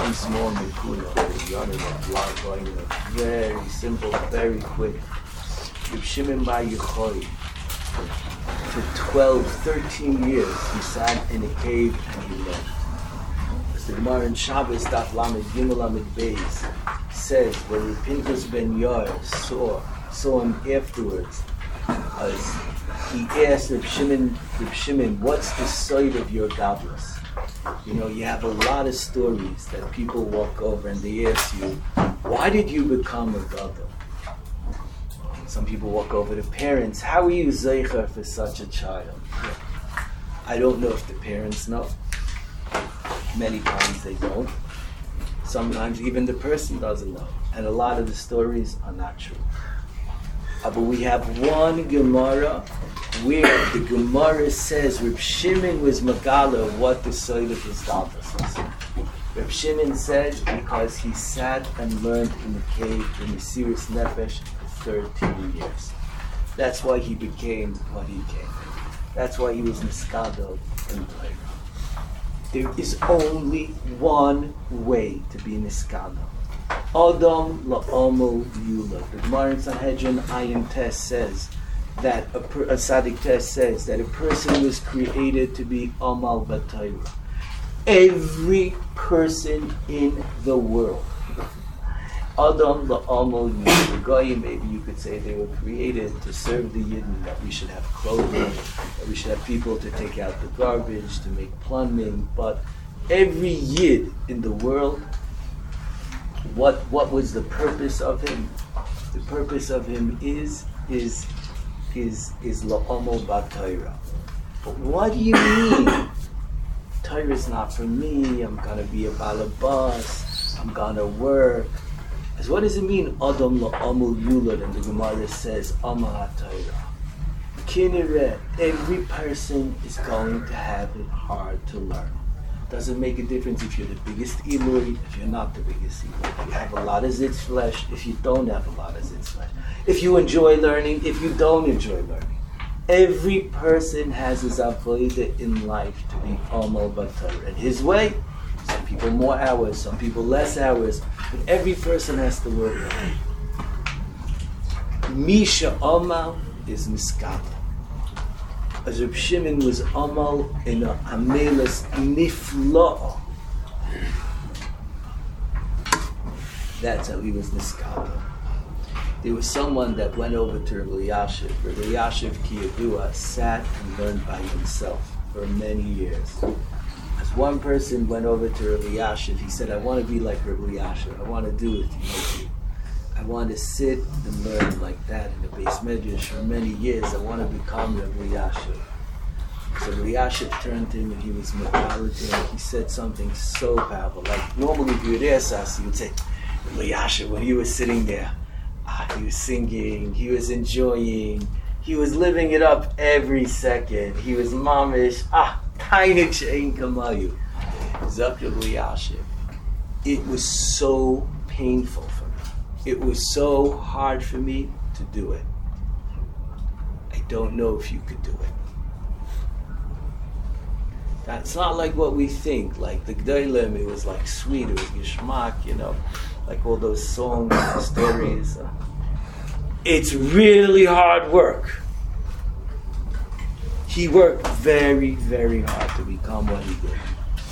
one small Mikuda, very simple, very quick. Reb Shimon Bar Yochai, for 12, 13 years, he sat in a cave and he learned. As the Gemara in Shabbos, Daf Lamed Gimel Lamed Beis, says that Reb Pinchas ben Yair saw him afterwards, as he asked Reb Shimon, what's the side of your godless? You know, you have a lot of stories that people walk over and they ask you, why did you become a gadol? Some people walk over to parents, how are you zeicher for such a child? I don't know if the parents know. Many times they don't. Sometimes even the person doesn't know. And a lot of the stories are not true. But we have one Gemara where the Gemara says Reb Shimon was Megala what the side of his daughters was. Reb Shimon said because he sat and learned in the cave in the Mesiras Nefesh for 13 years. That's why he became what he became. That's why he was Niskado in Torah. There is only one way to be Niskado. Adam la'amol yulad. The Gemara in Sanhedrin Ayin Tes says that a Tzaddik Tes says that a person was created to be amal b'Torah. Every person in the world. Adam la'amol yulad. Goyim, maybe you could say they were created to serve the Yidden, that we should have clothing, that we should have people to take out the garbage, to make plumbing. But every Yid in the world, what was the purpose of him? The purpose of him is la'amol b'Torah. But what do you mean? Torah is not for me. I'm gonna be a balabas. I'm gonna work. As what does it mean? Adam la'amol yulad, and the Gemara says amal ha'Torah. Kinere, every person is going to have it hard to learn. Doesn't make a difference if you're the biggest Eloi, if you're not the biggest Eloi. If you have a lot of zitz flesh, if you don't have a lot of zitz flesh. If you enjoy learning, if you don't enjoy learning. Every person has his avodah in life to be amal b'Torah. In his way, some people more hours, some people less hours, but every person has to work. Misha amal is miskata. As Reb Shimon was amal in a amelas nifla'ah. That's how he was niskata. There was someone that went over to Reb Elyashiv. Reb Elyashiv Kiyadua sat and learned by himself for many years. As one person went over to Reb Elyashiv, he said, I want to be like Reb Elyashiv. I want to do it like you. I want to sit and learn like that in the Beis Medrash for many years. I want to become Reb Elyashiv. So Reb Elyashiv turned to him and he was metallic and he said something so powerful. Like normally if you would ask us, you would say, Reb Elyashiv, when he was sitting there, he was singing, he was enjoying, he was living it up every second. He was mamish, tainik she'ein kamayu. Zak Reb Elyashiv. It was so painful for me. It was so hard for me to do it. I don't know if you could do it. It's not like what we think. Like the G'daylim, it was like sweet, it was gishmak, you know, like all those songs and stories. It's really hard work. He worked very, very hard to become what he did.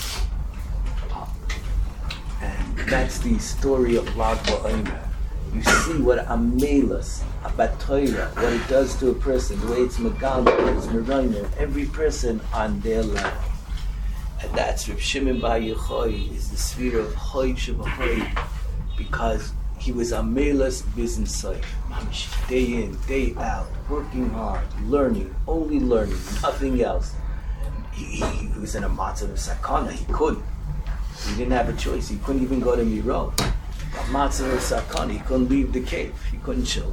And that's the story of Lag BaOmer. You see what amelas, b'Torah, what it does to a person, the way it's megala, it's merayim, every person on their level. And that's Reb Shimon Bar Yochai is the sphere of Choy Shebachoy, because he was amelas biznisayf, day in, day out, working hard, learning, only learning, nothing else. He was in a matzah of sakana. He couldn't. He didn't have a choice. He couldn't even go to Miro. Matzah of sakana. He couldn't leave the cave. He couldn't chill.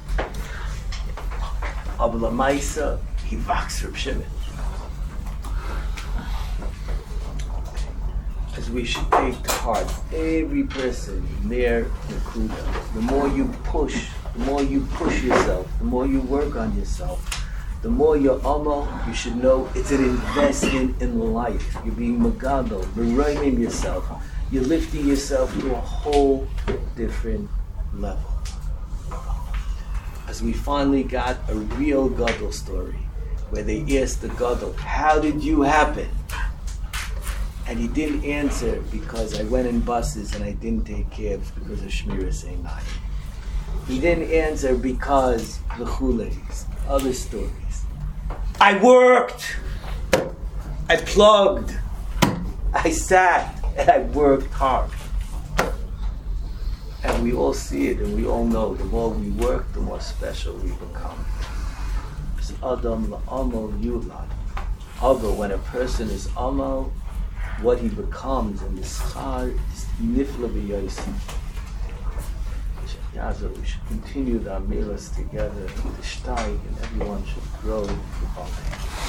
Abla Maisa, he vaks Reb Shimon. As we should take to heart, every person, Mer Nakuda, the more you push yourself, the more you work on yourself, the more you're amal, you should know it's an investment in life. You're being magadol, merayim yourself. you're lifting yourself to a whole different level. As we finally got a real Gadol story, where they asked the Gadol, how did you happen? And he didn't answer because I went in buses and I didn't take cabs because of Shmiras Einayim. He didn't answer because the chuleis, other stories. I worked, I plugged, I sat, and I worked hard. And we all see it and we all know the more we work, the more special we become. It's Adam la'amal yulad. Although when a person is amal, what he becomes in the schar is nifla b'yosef. We should continue the amilas together, the shtayg, and everyone should grow.